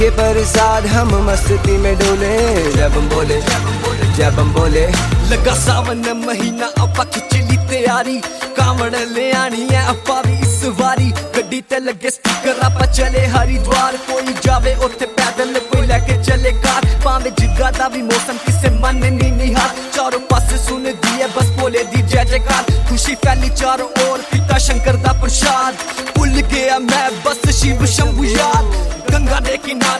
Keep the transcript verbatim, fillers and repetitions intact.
के प्रसाद हम मस्ती में डोले, जब हम बोले जब हम बोले। लगा सावन महीना अपा खिचली तैयारी, कावड़ ले आनी है अपा भी इस वारी। गड्डी ते लगे स्पीकर आपा चले हरिद्वार, कोई जावे उथे पैदल कोई लेके चले कार। भावे जिगा दा भी मौसम किसे मन नहीं निहार, चारों पासे सुन दी है बस बोले दी जय जयकार। खुशी फैली चारों ओर पिता शंकर दा प्रसाद, भूल गया मैं बस शिव शंभु याद। गंगा दे किनारे